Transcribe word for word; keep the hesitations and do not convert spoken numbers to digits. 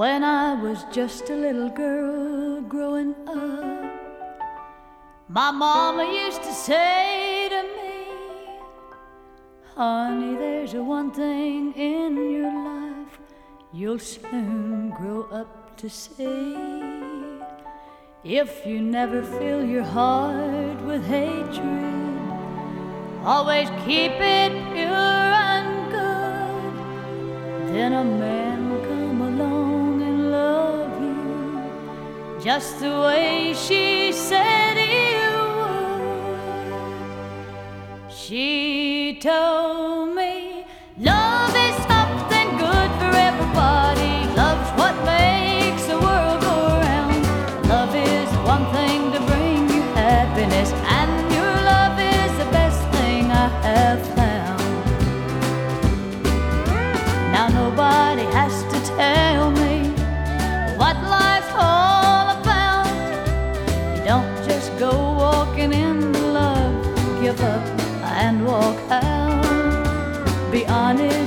When I was just a little girl growing up, my mama used to say to me, honey, there's one thing in your life you'll soon grow up to see. If you never fill your heart with hatred, always keep it pure and good, then a man will come along and love you just the way she said he would. She told me love is something good for everybody. Love's what makes the world go round. Love is one thing to bring you happiness, and your love is the best thing I have found. Now nobody has to tell me what life's all about. You don't just go walking into love, give up and walk out. Be honest